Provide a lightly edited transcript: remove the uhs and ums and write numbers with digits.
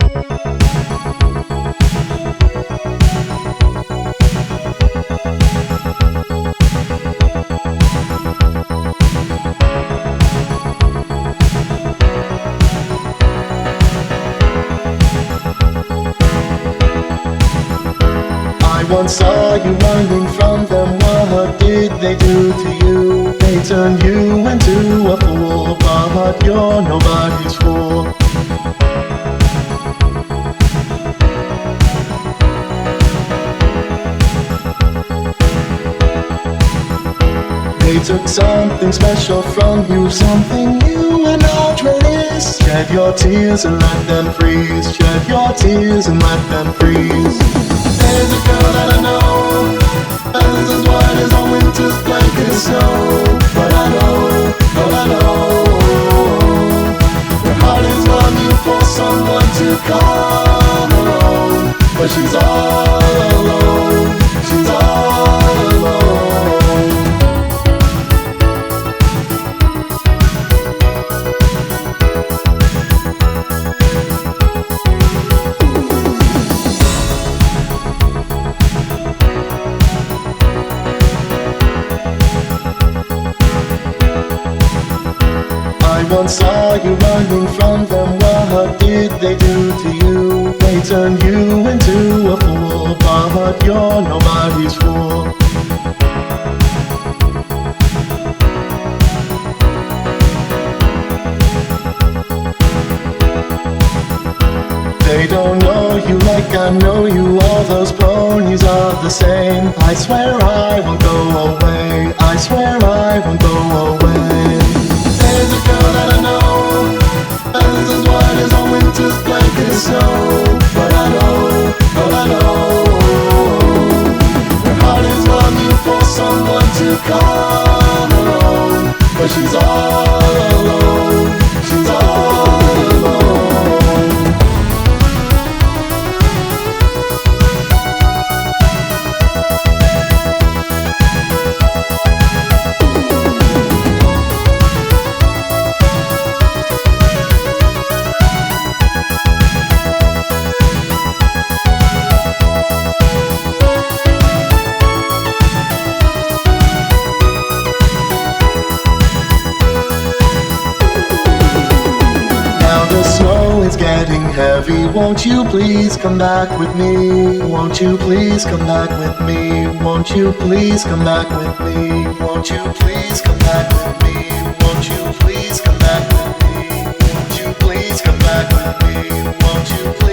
I once saw you running from them. What did they do to you? They turned you into a fool, but you're nobody's fool. They took something special from you, something you would not release. Shed your tears and let them freeze. Shed your tears and let them freeze. There's a girl that I know, feathers as white as a winter's blanket of snow. But I know, oh I know, her heart is longing for someone to call her own. But she's all alone, she's all alone. I once saw you running from them. What did they do to you? They turned you into a fool, but you're nobody's fool. They don't know you like I know you. All those ponies are the same. I swear I won't go away. I swear I won't go away. There's a girl that I know, feathers as white as a winter's blanket of snow. But I know, oh I know, her heart is longing for someone to call her own. But she's all alone, she's all alone. Getting heavy, won't you please come back with me? Won't you please come back with me? Won't you please come back with me? Won't you please come back with me? Won't you please come back with me? Won't you please come back with me? Won't you please